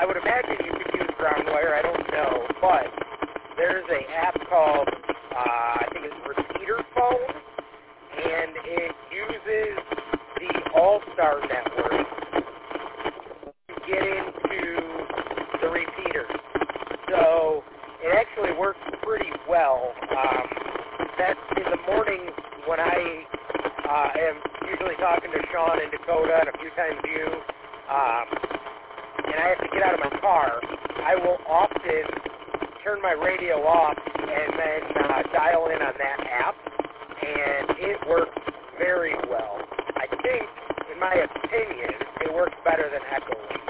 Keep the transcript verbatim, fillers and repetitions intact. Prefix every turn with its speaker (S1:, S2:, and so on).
S1: I would imagine you could use GroundWire. I don't know, but there's an app called, uh, I think it's Repeater Phone, and it uses the All-Star Network to get into the repeaters. So it actually works pretty well. Um, that's in the mornings when I uh, am usually talking to Sean and Dakota and a few times you, um, and I have to get out of my car. I will often turn my radio off and then uh, dial in on that app, and it works very well. I think, in my opinion, it works better than Echolink.